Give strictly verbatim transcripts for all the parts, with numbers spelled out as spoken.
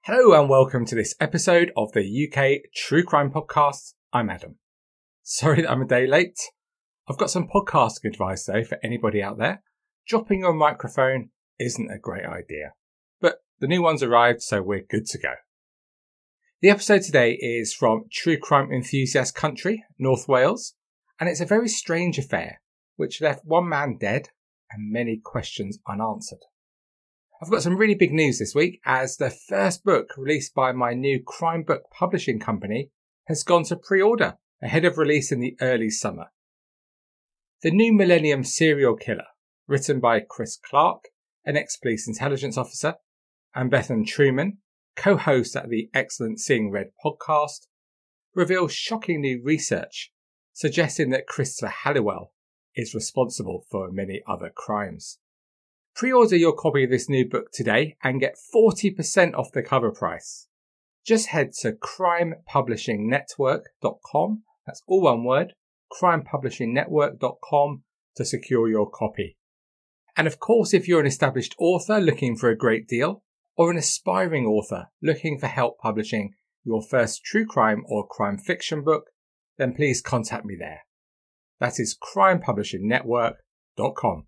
Hello and welcome to this episode of the U K True Crime Podcast. I'm Adam. Sorry that I'm a day late. I've got some podcasting advice though for anybody out there. Dropping your microphone isn't a great idea, but the new one's arrived, so we're good to go. The episode today is from True Crime Enthusiast Country, North Wales, and it's a very strange affair which left one man dead and many questions unanswered. I've got some really big news this week as the first book released by my new crime book publishing company has gone to pre-order ahead of release in the early summer. The New Millennium Serial Killer, written by Chris Clark, an ex-police intelligence officer, and Bethan Truman, co-host at the excellent Seeing Red podcast, reveals shocking new research suggesting that Christopher Halliwell is responsible for many other crimes. Pre-order your copy of this new book today and get forty percent off the cover price. Just head to crime publishing network dot com, that's all one word, crime publishing network dot com to secure your copy. And of course, if you're an established author looking for a great deal, or an aspiring author looking for help publishing your first true crime or crime fiction book, then please contact me there. That is crime publishing network dot com.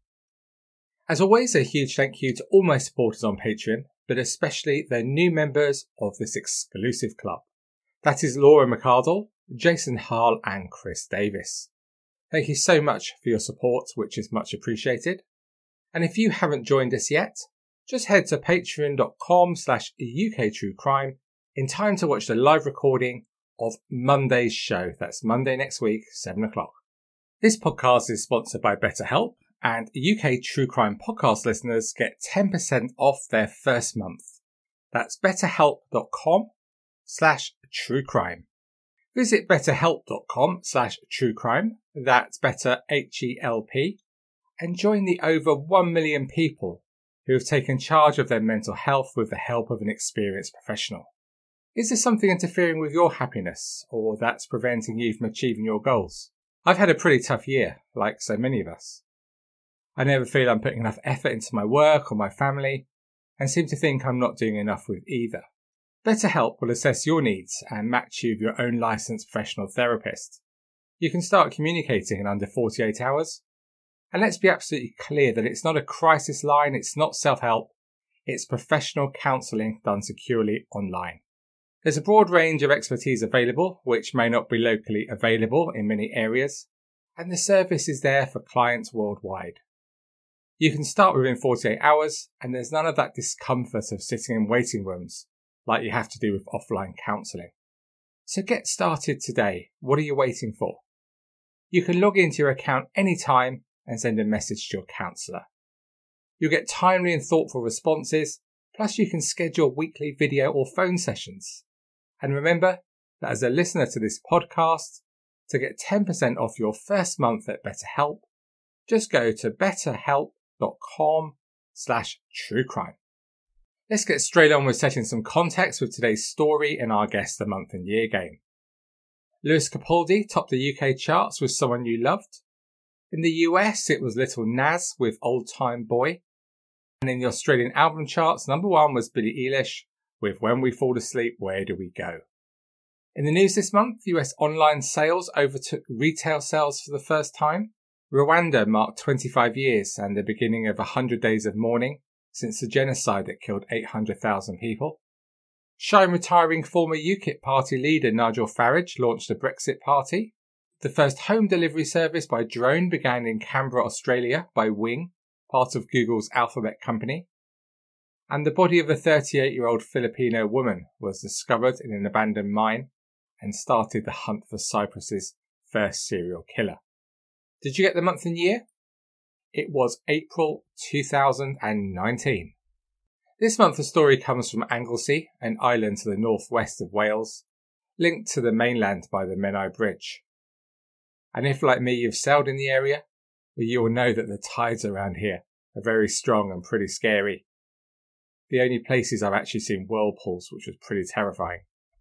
As always, a huge thank you to all my supporters on Patreon, but especially the new members of this exclusive club. That is Laura McArdle, Jason Harle and Chris Davis. Thank you so much for your support, which is much appreciated. And if you haven't joined us yet, just head to patreon dot com slash uktruecrime in time to watch the live recording of Monday's show. That's Monday next week, seven o'clock. This podcast is sponsored by BetterHelp, and U K True Crime Podcast listeners get ten percent off their first month. That's betterhelp dot com slash truecrime. Visit betterhelp dot com slash truecrime, that's better H E L P, and join the over one million people who have taken charge of their mental health with the help of an experienced professional. Is there something interfering with your happiness, or that's preventing you from achieving your goals? I've had a pretty tough year, like so many of us. I never feel I'm putting enough effort into my work or my family, and seem to think I'm not doing enough with either. BetterHelp will assess your needs and match you with your own licensed professional therapist. You can start communicating in under forty-eight hours. And let's be absolutely clear that it's not a crisis line, it's not self-help, it's professional counselling done securely online. There's a broad range of expertise available, which may not be locally available in many areas, and the service is there for clients worldwide. You can start within forty-eight hours, and there's none of that discomfort of sitting in waiting rooms like you have to do with offline counselling. So get started today. What are you waiting for? You can log into your account anytime and send a message to your counsellor. You'll get timely and thoughtful responses, plus you can schedule weekly video or phone sessions. And remember that as a listener to this podcast, to get ten percent off your first month at BetterHelp, just go to betterhelp dot com slash truecrime. Let's get straight on with setting some context with today's story and our Guess the Month and Year game. Lewis Capaldi topped the U K charts with Someone You Loved. In the U S, it was Little Nas with Old Time Boy. And in the Australian album charts, number one was Billie Eilish with When We Fall Asleep, Where Do We Go? In the news this month, U S online sales overtook retail sales for the first time. Rwanda marked twenty-five years and the beginning of one hundred days of mourning since the genocide that killed eight hundred thousand people. Shy and retiring former UKIP party leader Nigel Farage launched the Brexit Party. The first home delivery service by drone began in Canberra, Australia by Wing, part of Google's Alphabet company. And the body of a thirty-eight-year-old Filipino woman was discovered in an abandoned mine and started the hunt for Cyprus's first serial killer. Did you get the month and year? It was April two thousand nineteen. This month the story comes from Anglesey, an island to the northwest of Wales, linked to the mainland by the Menai Bridge. And if, like me, you've sailed in the area, well, you will know that the tides around here are very strong and pretty scary. The only places I've actually seen whirlpools, which was pretty terrifying.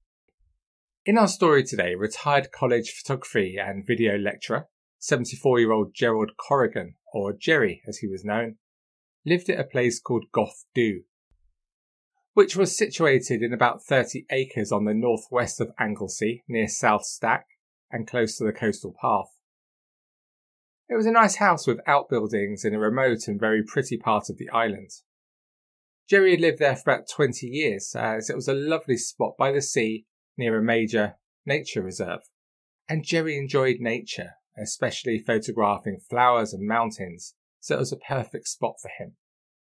In our story today, retired college photography and video lecturer, seventy-four-year-old Gerald Corrigan, or Jerry as he was known, lived at a place called Gough Dhu. which was situated in about thirty acres on the northwest of Anglesey, near South Stack, and close to the coastal path. It was a nice house with outbuildings in a remote and very pretty part of the island. Jerry had lived there for about twenty years, as it was a lovely spot by the sea near a major nature reserve. And Jerry enjoyed nature, especially photographing flowers and mountains, so it was a perfect spot for him.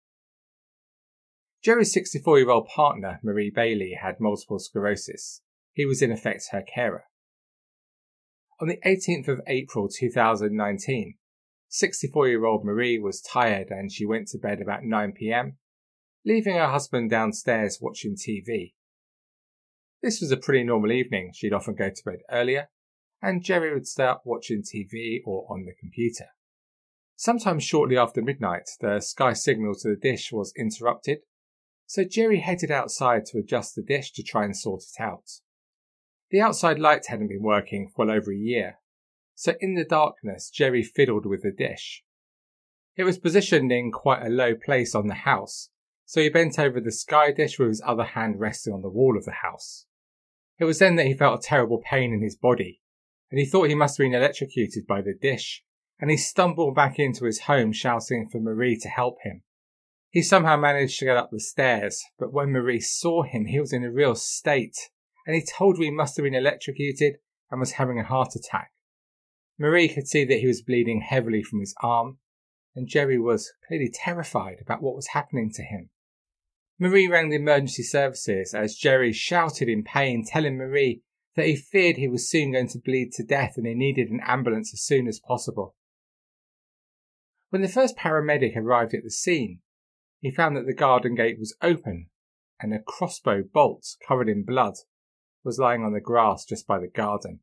Jerry's sixty-four-year-old partner, Marie Bailey, had multiple sclerosis. He was in effect her carer. On the eighteenth of April two thousand nineteen, sixty-four-year-old Marie was tired and she went to bed about nine p.m, leaving her husband downstairs watching T V. This was a pretty normal evening. She'd often go to bed earlier, and Jerry would stay up watching T V or on the computer. Sometime shortly after midnight, the Sky signal to the dish was interrupted, so Jerry headed outside to adjust the dish to try and sort it out. The outside light hadn't been working for well over a year, so in the darkness Jerry fiddled with the dish. It was positioned in quite a low place on the house, so he bent over the Sky dish with his other hand resting on the wall of the house. It was then that he felt a terrible pain in his body, and he thought he must have been electrocuted by the dish, and he stumbled back into his home shouting for Marie to help him. He somehow managed to get up the stairs, but when Marie saw him, he was in a real state, and he told her he must have been electrocuted and was having a heart attack. Marie could see that he was bleeding heavily from his arm, and Jerry was clearly terrified about what was happening to him. Marie rang the emergency services as Jerry shouted in pain, telling Marie that he feared he was soon going to bleed to death and he needed an ambulance as soon as possible. When the first paramedic arrived at the scene, he found that the garden gate was open and a crossbow bolt covered in blood was lying on the grass just by the garden.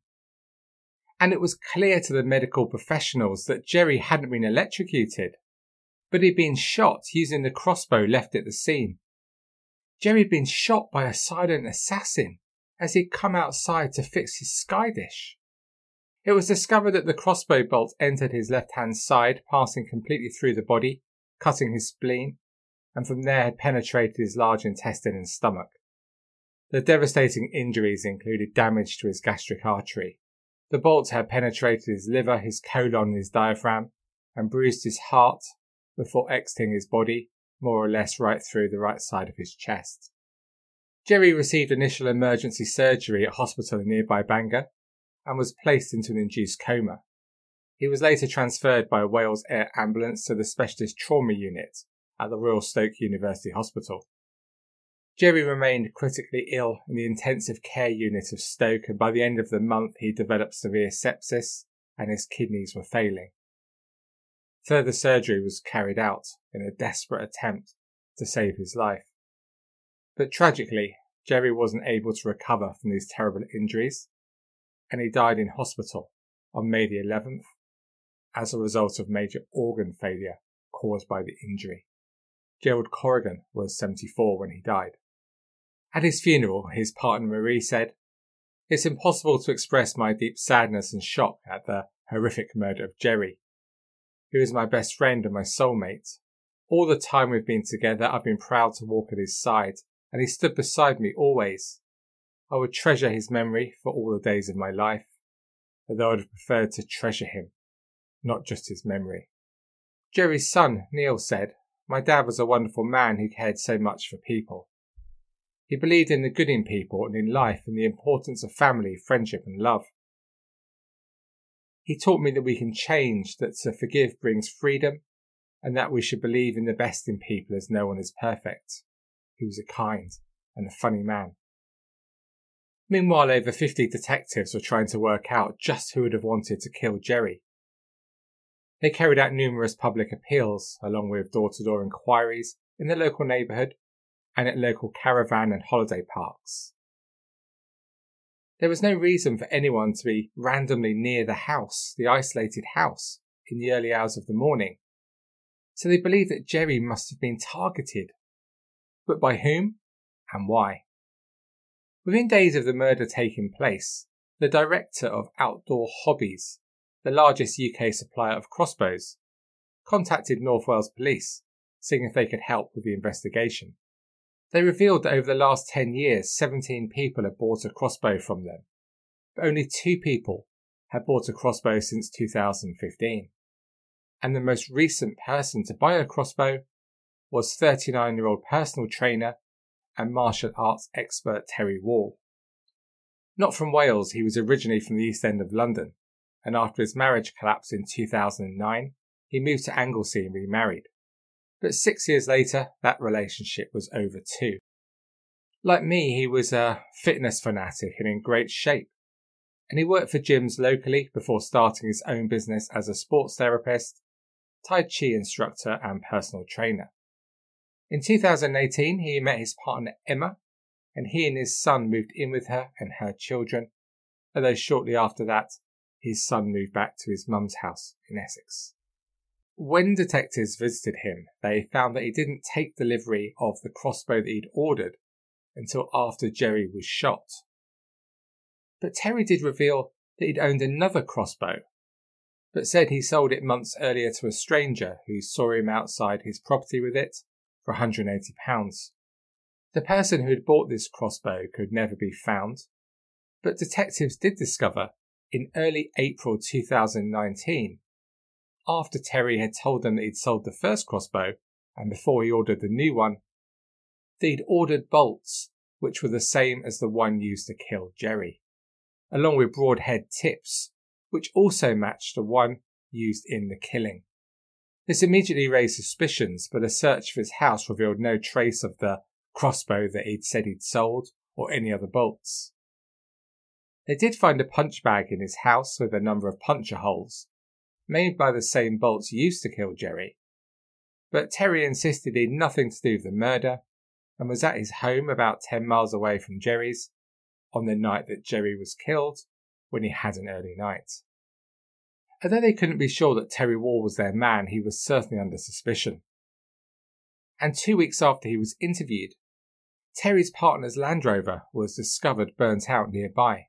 And it was clear to the medical professionals that Jerry hadn't been electrocuted, but he'd been shot using the crossbow left at the scene. Jerry had been shot by a silent assassin as he'd come outside to fix his Sky dish. It was discovered that the crossbow bolt entered his left-hand side, passing completely through the body, cutting his spleen, and from there had penetrated his large intestine and stomach. The devastating injuries included damage to his gastric artery. The bolt had penetrated his liver, his colon and his diaphragm, and bruised his heart before exiting his body, more or less right through the right side of his chest. Jerry received initial emergency surgery at a hospital in nearby Bangor and was placed into an induced coma. He was later transferred by a Wales Air ambulance to the specialist trauma unit at the Royal Stoke University Hospital. Jerry remained critically ill in the intensive care unit of Stoke, and by the end of the month he developed severe sepsis and his kidneys were failing. Further surgery was carried out in a desperate attempt to save his life. But tragically, Jerry wasn't able to recover from these terrible injuries, and he died in hospital on May the eleventh as a result of major organ failure caused by the injury. Gerald Corrigan was seventy-four when he died. At his funeral, his partner Marie said, "It's impossible to express my deep sadness and shock at the horrific murder of Jerry. He was my best friend and my soulmate. All the time we've been together, I've been proud to walk at his side, and he stood beside me always. I would treasure his memory for all the days of my life, although I'd have preferred to treasure him, not just his memory." Jerry's son, Neil, said, "My dad was a wonderful man who cared so much for people. He believed in the good in people and in life and the importance of family, friendship and love. He taught me that we can change, that to forgive brings freedom, and that we should believe in the best in people as no one is perfect. He was a kind and a funny man." Meanwhile, over fifty detectives were trying to work out just who would have wanted to kill Jerry. They carried out numerous public appeals, along with door-to-door inquiries in the local neighbourhood and at local caravan and holiday parks. There was no reason for anyone to be randomly near the house, the isolated house, in the early hours of the morning, so they believed that Jerry must have been targeted. But by whom and why? Within days of the murder taking place, the director of Outdoor Hobbies, the largest U K supplier of crossbows, contacted North Wales Police, seeing if they could help with the investigation. They revealed that over the last ten years, seventeen people had bought a crossbow from them, but only two people had bought a crossbow since two thousand fifteen. And the most recent person to buy a crossbow was thirty-nine-year-old personal trainer and martial arts expert Terry Wall. Not from Wales, he was originally from the East End of London, and after his marriage collapsed in two thousand nine, he moved to Anglesey and remarried. But six years later, that relationship was over too. Like me, he was a fitness fanatic and in great shape, and he worked for gyms locally before starting his own business as a sports therapist, Tai Chi instructor and personal trainer. In two thousand eighteen, he met his partner Emma, and he and his son moved in with her and her children, although shortly after that, his son moved back to his mum's house in Essex. When detectives visited him, they found that he didn't take delivery of the crossbow that he'd ordered until after Jerry was shot. But Terry did reveal that he'd owned another crossbow, but said he sold it months earlier to a stranger who saw him outside his property with it for one hundred eighty pounds. The person who had bought this crossbow could never be found, but detectives did discover in early April two thousand nineteen, after Terry had told them that he'd sold the first crossbow and before he ordered the new one, that he'd ordered bolts which were the same as the one used to kill Jerry, along with broadhead tips, which also matched the one used in the killing. This immediately raised suspicions, but a search for his house revealed no trace of the crossbow that he'd said he'd sold or any other bolts. They did find a punch bag in his house with a number of puncture holes, made by the same bolts used to kill Jerry, but Terry insisted he had nothing to do with the murder and was at his home about ten miles away from Jerry's on the night that Jerry was killed when he had an early night. Although they couldn't be sure that Terry Wall was their man, he was certainly under suspicion. And two weeks after he was interviewed, Terry's partner's Land Rover was discovered burnt out nearby.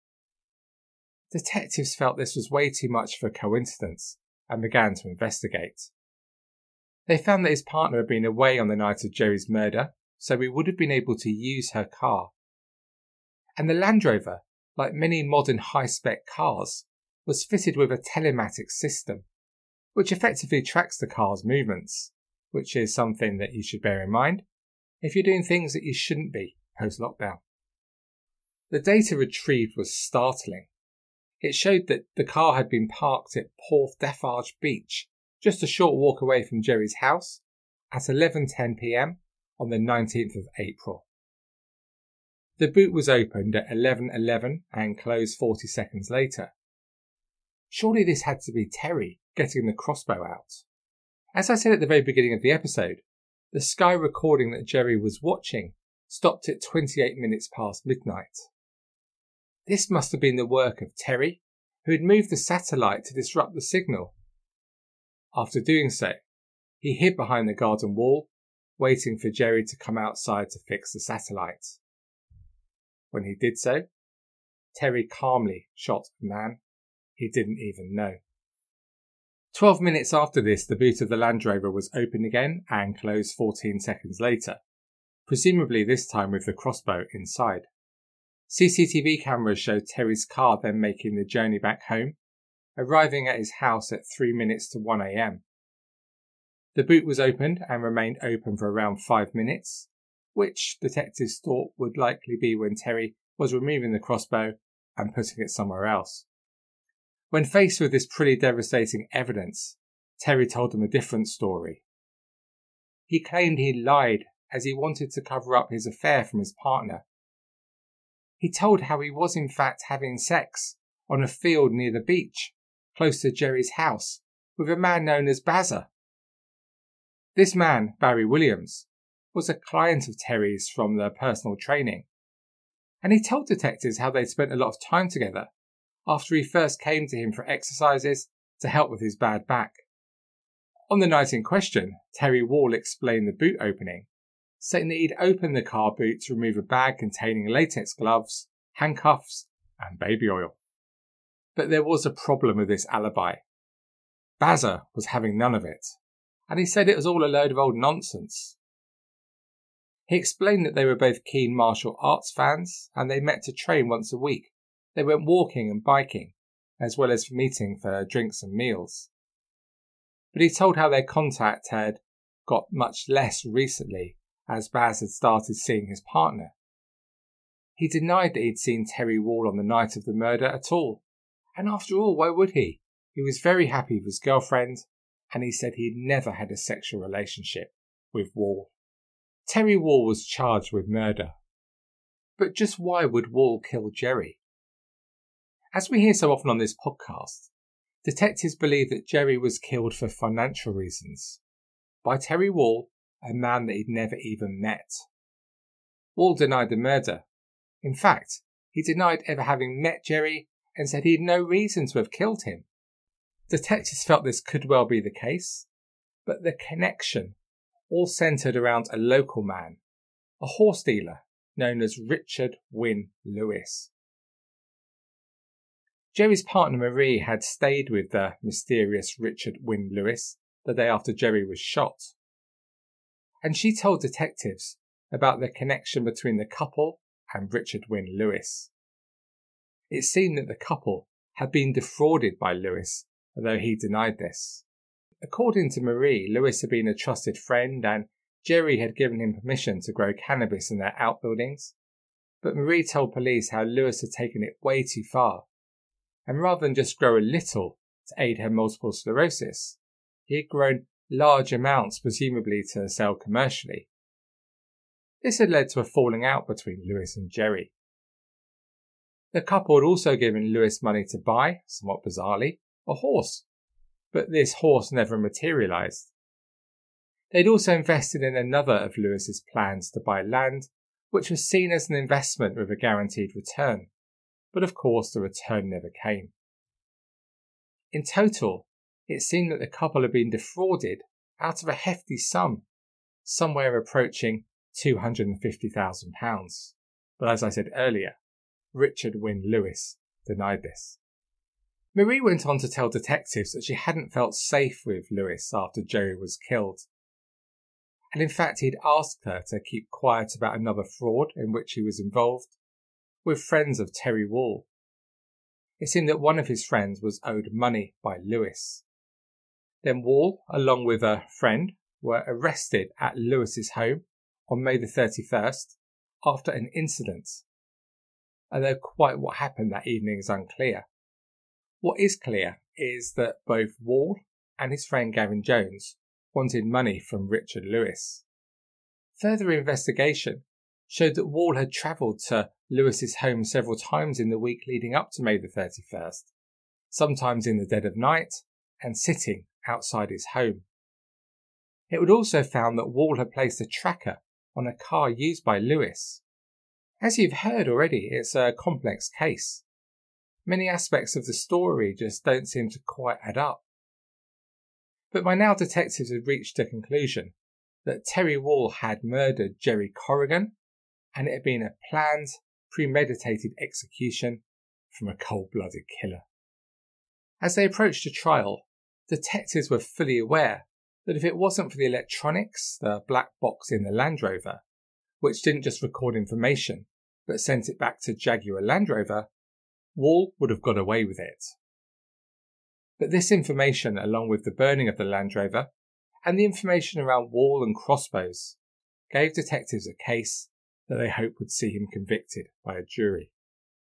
Detectives felt this was way too much of a coincidence and began to investigate. They found that his partner had been away on the night of Jerry's murder, so he would have been able to use her car. And the Land Rover, like many modern high-spec cars, was fitted with a telematics system, which effectively tracks the car's movements, which is something that you should bear in mind if you're doing things that you shouldn't be post-lockdown. The data retrieved was startling. It showed that the car had been parked at Porth Defarge Beach, just a short walk away from Jerry's house, at eleven ten p m on the nineteenth of April. The boot was opened at eleven eleven and closed forty seconds later. Surely this had to be Terry getting the crossbow out. As I said at the very beginning of the episode, the Sky recording that Jerry was watching stopped at twenty-eight minutes past midnight. This must have been the work of Terry, who had moved the satellite to disrupt the signal. After doing so, he hid behind the garden wall, waiting for Jerry to come outside to fix the satellite. When he did so, Terry calmly shot a man he didn't even know. Twelve minutes after this, the boot of the Land Rover was opened again and closed fourteen seconds later, presumably this time with the crossbow inside. C C T V cameras showed Terry's car then making the journey back home, arriving at his house at three minutes to one a m. The boot was opened and remained open for around five minutes, which detectives thought would likely be when Terry was removing the crossbow and putting it somewhere else. When faced with this pretty devastating evidence, Terry told them a different story. He claimed he lied as he wanted to cover up his affair from his partner. He told how he was in fact having sex on a field near the beach, close to Jerry's house, with a man known as Bazza. This man, Barry Williams, was a client of Terry's from the personal training, and he told detectives how they'd spent a lot of time together after he first came to him for exercises to help with his bad back. On the night in question, Terry Wall explained the boot opening, saying that he'd opened the car boot to remove a bag containing latex gloves, handcuffs, and baby oil. But there was a problem with this alibi. Bazza was having none of it, and he said it was all a load of old nonsense. He explained that they were both keen martial arts fans and they met to train once a week. They went walking and biking, as well as meeting for drinks and meals. But he told how their contact had got much less recently as Baz had started seeing his partner. He denied that he'd seen Terry Wall on the night of the murder at all, and after all, why would he? He was very happy with his girlfriend, and he said he'd never had a sexual relationship with Wall. Terry Wall was charged with murder. But just why would Wall kill Jerry? As we hear so often on this podcast, detectives believe that Jerry was killed for financial reasons by Terry Wall, a man that he'd never even met. Wall denied the murder. In fact, he denied ever having met Jerry and said he had no reason to have killed him. Detectives felt this could well be the case, but the connection all centred around a local man, a horse dealer known as Richard Wynne Lewis. Jerry's partner Marie had stayed with the mysterious Richard Wynne Lewis the day after Jerry was shot, and she told detectives about the connection between the couple and Richard Wynne Lewis. It seemed that the couple had been defrauded by Lewis, although he denied this. According to Marie, Lewis had been a trusted friend and Jerry had given him permission to grow cannabis in their outbuildings, but Marie told police how Lewis had taken it way too far, and rather than just grow a little to aid her multiple sclerosis, he had grown large amounts, presumably to sell commercially. This had led to a falling out between Lewis and Jerry. The couple had also given Lewis money to buy, somewhat bizarrely, a horse, but this horse never materialised. They'd also invested in another of Lewis's plans to buy land, which was seen as an investment with a guaranteed return, but of course the return never came. In total, it seemed that the couple had been defrauded out of a hefty sum, somewhere approaching two hundred fifty thousand pounds. But as I said earlier, Richard Wynne Lewis denied this. Marie went on to tell detectives that she hadn't felt safe with Lewis after Jerry was killed. And in fact, he'd asked her to keep quiet about another fraud in which he was involved with friends of Terry Wall. It seemed that one of his friends was owed money by Lewis. Then Wall, along with a friend, were arrested at Lewis's home on May the thirty-first after an incident, although quite what happened that evening is unclear. What is clear is that both Wall and his friend Gavin Jones wanted money from Richard Lewis. Further investigation showed that Wall had travelled to Lewis's home several times in the week leading up to May the thirty-first, sometimes in the dead of night and sitting outside his home. It would also found that Wall had placed a tracker on a car used by Lewis. As you've heard already, it's a complex case. Many aspects of the story just don't seem to quite add up. But by now detectives had reached a conclusion that Terry Wall had murdered Jerry Corrigan, and it had been a planned, premeditated execution from a cold-blooded killer. As they approached the trial, detectives were fully aware that if it wasn't for the electronics, the black box in the Land Rover, which didn't just record information, but sent it back to Jaguar Land Rover, Wall would have got away with it. But this information, along with the burning of the Land Rover, and the information around Wall and crossbows, gave detectives a case that they hoped would see him convicted by a jury.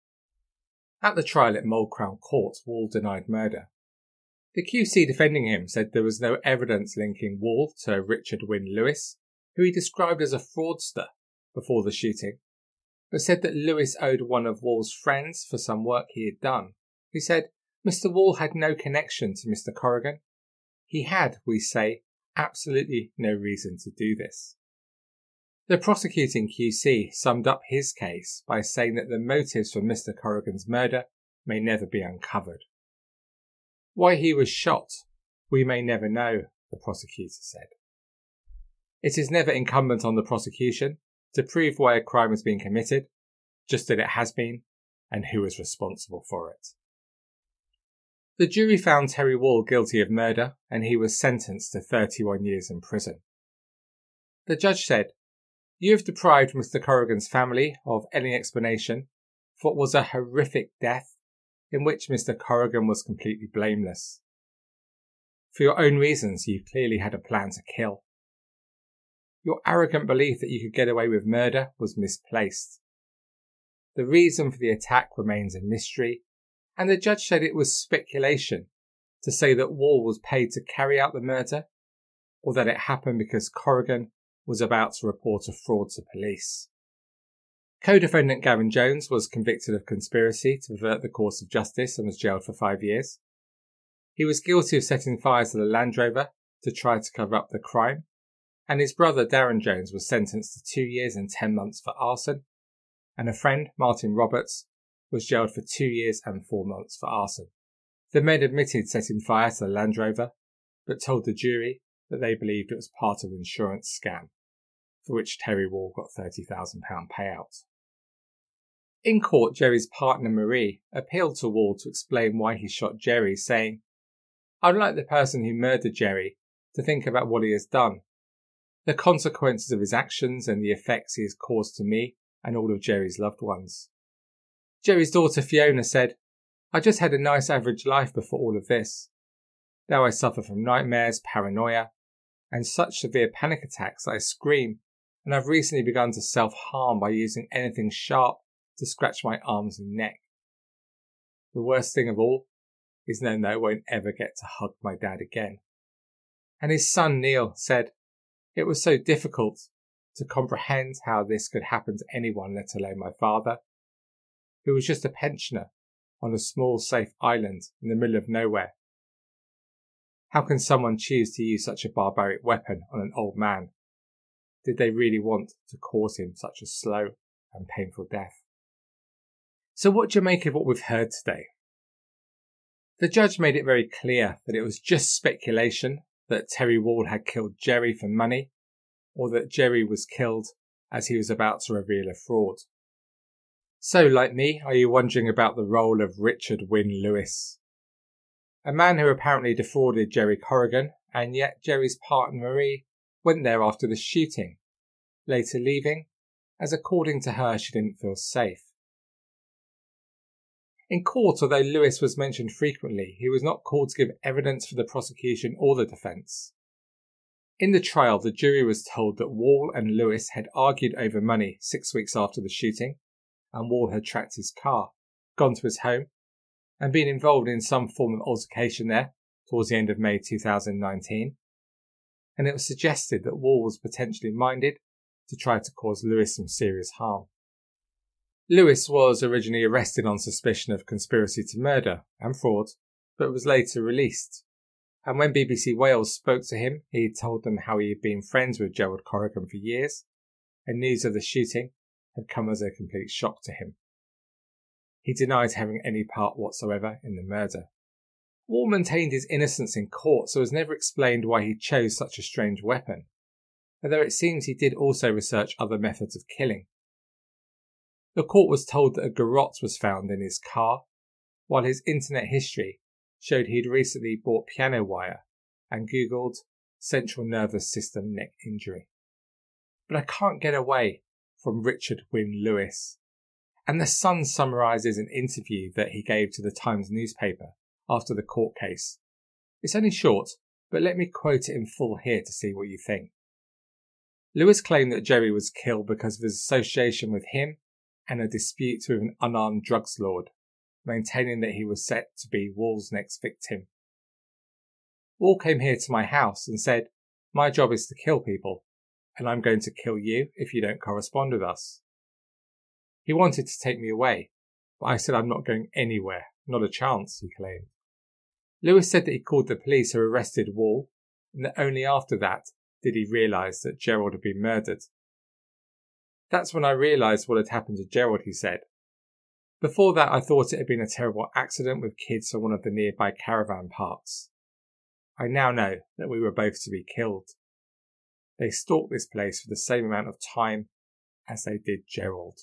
At the trial at Mold Crown Court, Wall denied murder. The Q C defending him said there was no evidence linking Wall to Richard Wynne Lewis, who he described as a fraudster before the shooting, but said that Lewis owed one of Wall's friends for some work he had done, who said Mister Wall had no connection to Mister Corrigan. He had, we say, absolutely no reason to do this. The prosecuting Q C summed up his case by saying that the motives for Mister Corrigan's murder may never be uncovered. Why he was shot, we may never know, the prosecutor said. It is never incumbent on the prosecution to prove why a crime has been committed, just that it has been, and who is responsible for it. The jury found Terry Wall guilty of murder, and he was sentenced to thirty-one years in prison. The judge said, You have deprived Mister Corrigan's family of any explanation for what was a horrific death in which Mister Corrigan was completely blameless. For your own reasons, you clearly had a plan to kill. Your arrogant belief that you could get away with murder was misplaced. The reason for the attack remains a mystery, and the judge said it was speculation to say that Wall was paid to carry out the murder, or that it happened because Corrigan was about to report a fraud to police. Co-defendant Gavin Jones was convicted of conspiracy to pervert the course of justice and was jailed for five years. He was guilty of setting fire to the Land Rover to try to cover up the crime, and his brother Darren Jones was sentenced to two years and ten months for arson, and a friend, Martin Roberts, was jailed for two years and four months for arson. The men admitted setting fire to the Land Rover, but told the jury that they believed it was part of an insurance scam, for which Terry Wall got thirty thousand pounds payout. In court, Jerry's partner Marie appealed to Wall to explain why he shot Jerry, saying, "I'd like the person who murdered Jerry to think about what he has done, the consequences of his actions and the effects he has caused to me and all of Jerry's loved ones." Jerry's daughter Fiona said, "I just had a nice average life before all of this. Now I suffer from nightmares, paranoia, and such severe panic attacks that I scream, and I've recently begun to self-harm by using anything sharp to scratch my arms and neck. The worst thing of all is knowing that I won't ever get to hug my dad again." And his son Neil said, "It was so difficult to comprehend how this could happen to anyone, let alone my father, who was just a pensioner on a small safe island in the middle of nowhere. How can someone choose to use such a barbaric weapon on an old man? Did they really want to cause him such a slow and painful death?" So what do you make of what we've heard today? The judge made it very clear that it was just speculation that Terry Wall had killed Jerry for money, or that Jerry was killed as he was about to reveal a fraud. So, like me, are you wondering about the role of Richard Wynne Lewis? A man who apparently defrauded Jerry Corrigan, and yet Jerry's partner Marie went there after the shooting, later leaving, as according to her she didn't feel safe. In court, although Lewis was mentioned frequently, he was not called to give evidence for the prosecution or the defence. In the trial, the jury was told that Wall and Lewis had argued over money six weeks after the shooting, and Wall had tracked his car, gone to his home, and been involved in some form of altercation there towards the end of May two thousand nineteen, and it was suggested that Wall was potentially minded to try to cause Lewis some serious harm. Lewis was originally arrested on suspicion of conspiracy to murder and fraud, but was later released. And when B B C Wales spoke to him, he told them how he had been friends with Gerald Corrigan for years, and news of the shooting had come as a complete shock to him. He denied having any part whatsoever in the murder. Wall maintained his innocence in court, so it was never explained why he chose such a strange weapon, although it seems he did also research other methods of killing. The court was told that a garrote was found in his car, while his internet history showed he had recently bought piano wire and googled central nervous system neck injury. But I can't get away from Richard Wynne Lewis. And The Sun summarises an interview that he gave to the Times newspaper after the court case. It's only short, but let me quote it in full here to see what you think. Lewis claimed that Jerry was killed because of his association with him and a dispute with an unarmed drugs lord, maintaining that he was set to be Wall's next victim. Wall came here to my house and said, "My job is to kill people, and I'm going to kill you if you don't correspond with us." He wanted to take me away, but I said I'm not going anywhere, not a chance, he claimed. Lewis said that he called the police who arrested Wall, and that only after that did he realise that Gerald had been murdered. "That's when I realised what had happened to Gerald," he said. "Before that I thought it had been a terrible accident with kids from one of the nearby caravan parks. I now know that we were both to be killed. They stalked this place for the same amount of time as they did Gerald."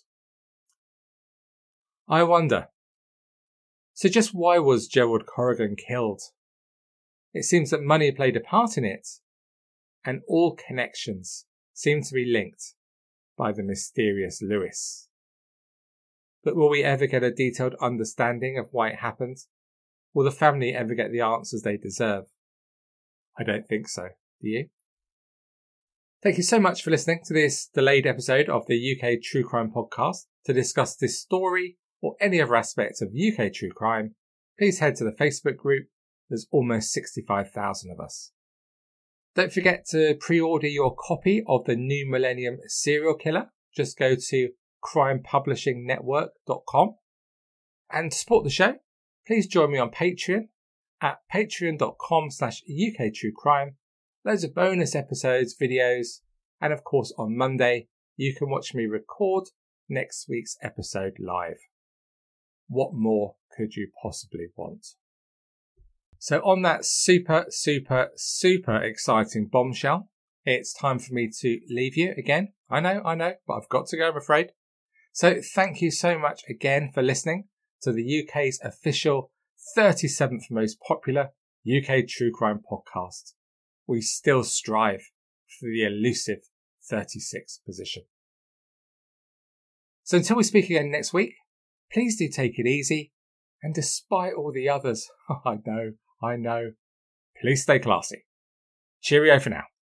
I wonder, so just why was Gerald Corrigan killed? It seems that money played a part in it, and all connections seem to be linked by the mysterious Lewis. But will we ever get a detailed understanding of why it happened? Will the family ever get the answers they deserve? I don't think so. Do you? Thank you so much for listening to this delayed episode of the U K True Crime Podcast. To discuss this story or any other aspect of U K true crime, please head to the Facebook group. There's almost sixty-five thousand of us. Don't forget to pre-order your copy of The New Millennium Serial Killer. Just go to crime publishing network dot com. And to support the show, please join me on Patreon at patreon.com slash uktruecrime. Loads of bonus episodes, videos, and of course on Monday, you can watch me record next week's episode live. What more could you possibly want? So on that super, super, super exciting bombshell, it's time for me to leave you again. I know, I know, but I've got to go, I'm afraid. So thank you so much again for listening to the U K's official thirty-seventh most popular U K true crime podcast. We still strive for the elusive thirty-sixth position. So until we speak again next week, please do take it easy. And despite all the others, I know, I know, please stay classy. Cheerio for now.